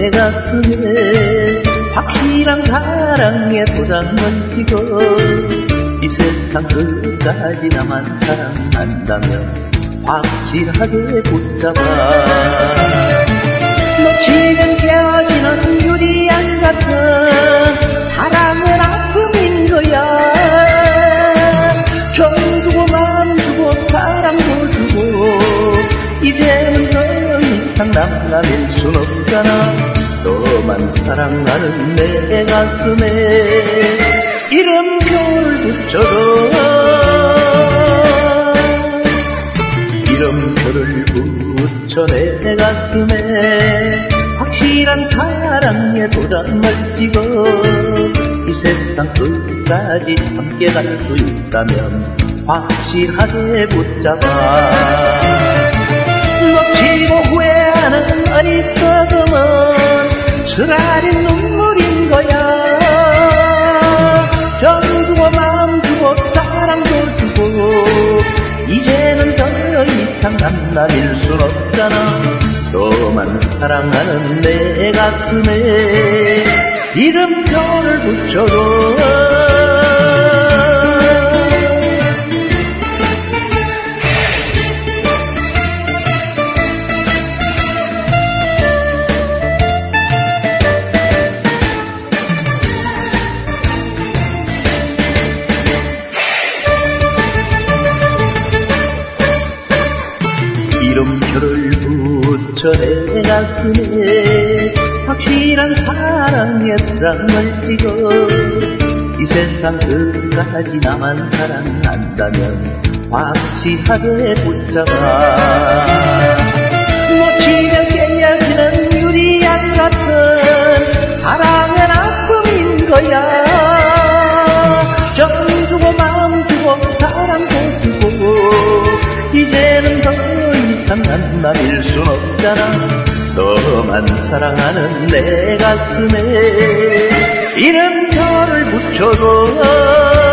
내 가슴에 확실한 사랑의 도장을 찍어 이 세상 끝까지 나만 사랑한다면 확실하게 붙잡아. 놓치면 깨어지는 유리안 같은 사랑은 아픔인 거야. 정 주고 맘 주고 사랑도 주고 이제는 더 이상 남남일 순 없잖아. 너만 사랑하는 내 가슴에 이름표를 붙여줘. 이름표를 붙여 내 가슴에 확실한 사랑의 도장을 찍어 이 세상 끝까지 함께 갈 수 있다면 확실하게 붙잡아. 놓치고 후회하는 어리석음은 쓰라린 눈물인 거야. 정 주고 마음 주고 사랑도 주고 이제는 더 이상 남남일 순 없잖아. 너만 사랑하는 내 가슴에 이름표를 붙여줘. 이름표를 붙여 내 가슴에 확실한 사랑의 도장을 찍어 이 세상 끝까지 나만 사랑한다면 확실하게 붙잡아. 놓치면 깨어지는 유리안 같은 사랑은 아픔인 거야. 정 주고 마음 주고 사랑도 주고 이제는 더 이상 남남일 순 없잖아. 너만 사랑하는 내 가슴에 이름표를 붙여줘.